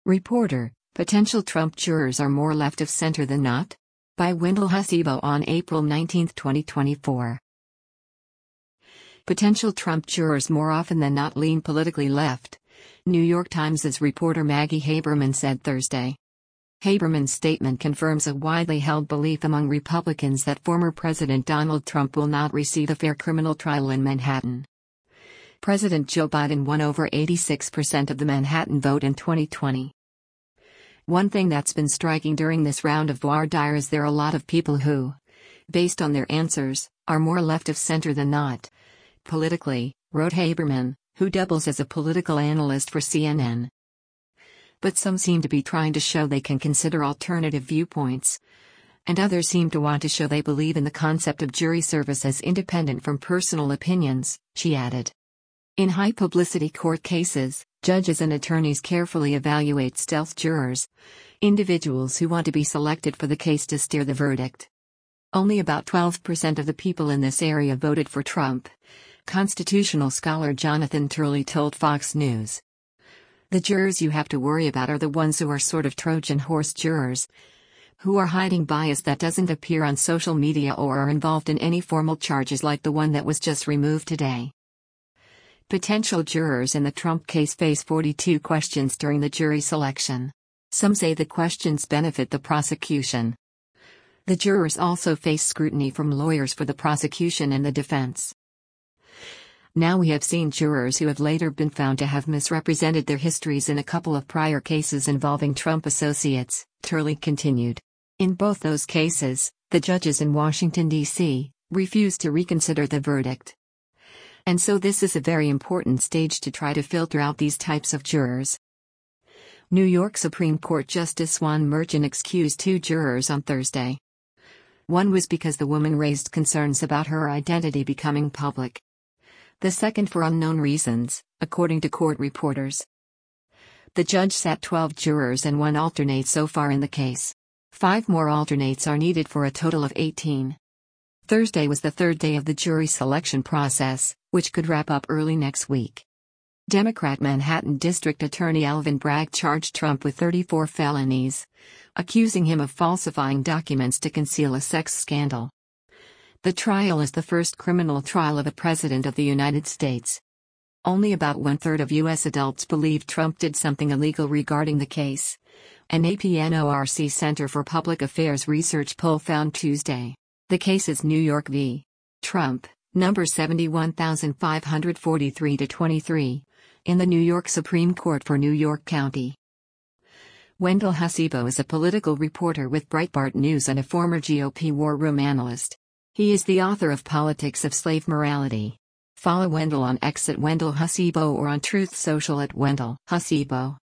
Reporter, potential Trump jurors are more left of center than not? By Wendell Hasibo on April 19, 2024. Potential Trump jurors more often than not lean politically left, New York Times' reporter Maggie Haberman said Thursday. Haberman's statement confirms a widely held belief among Republicans that former President Donald Trump will not receive a fair criminal trial in Manhattan. President Joe Biden won over 86% of the Manhattan vote in 2020. One thing that's been striking during this round of voir dire is there are a lot of people who, based on their answers, are more left of center than not. Politically, wrote Haberman, who doubles as a political analyst for CNN. But some seem to be trying to show they can consider alternative viewpoints. And others seem to want to show they believe in the concept of jury service as independent from personal opinions, she added. In high-publicity court cases, judges and attorneys carefully evaluate stealth jurors, individuals who want to be selected for the case to steer the verdict. Only about 12% of the people in this area voted for Trump, constitutional scholar Jonathan Turley told Fox News. The jurors you have to worry about are the ones who are sort of Trojan horse jurors, who are hiding bias that doesn't appear on social media or are involved in any formal charges like the one that was just removed today. Potential jurors in the Trump case face 42 questions during the jury selection. Some say the questions benefit the prosecution. The jurors also face scrutiny from lawyers for the prosecution and the defense. Now we have seen jurors who have later been found to have misrepresented their histories in a couple of prior cases involving Trump associates, Turley continued. In both those cases, the judges in Washington, D.C., refused to reconsider the verdict. And so this is a very important stage to try to filter out these types of jurors. New York Supreme Court Justice Juan Merchan excused 2 jurors on Thursday. One was because the woman raised concerns about her identity becoming public. The second for unknown reasons, according to court reporters. The judge sat 12 jurors and 1 alternate so far in the case. 5 more alternates are needed for a total of 18. Thursday was the 3rd day of the jury selection process, which could wrap up early next week. Democrat Manhattan District Attorney Alvin Bragg charged Trump with 34 felonies, accusing him of falsifying documents to conceal a sex scandal. The trial is the first criminal trial of a president of the United States. Only about 1/3 of U.S. adults believe Trump did something illegal regarding the case, an APNORC Center for Public Affairs research poll found Tuesday. The case is New York v. Trump, number 71543-23, in the New York Supreme Court for New York County. Wendell Hasibo is a political reporter with Breitbart News and a former GOP war room analyst. He is the author of Politics of Slave Morality. Follow Wendell on X at Wendell Hasibo or on Truth Social at Wendell Hasibo.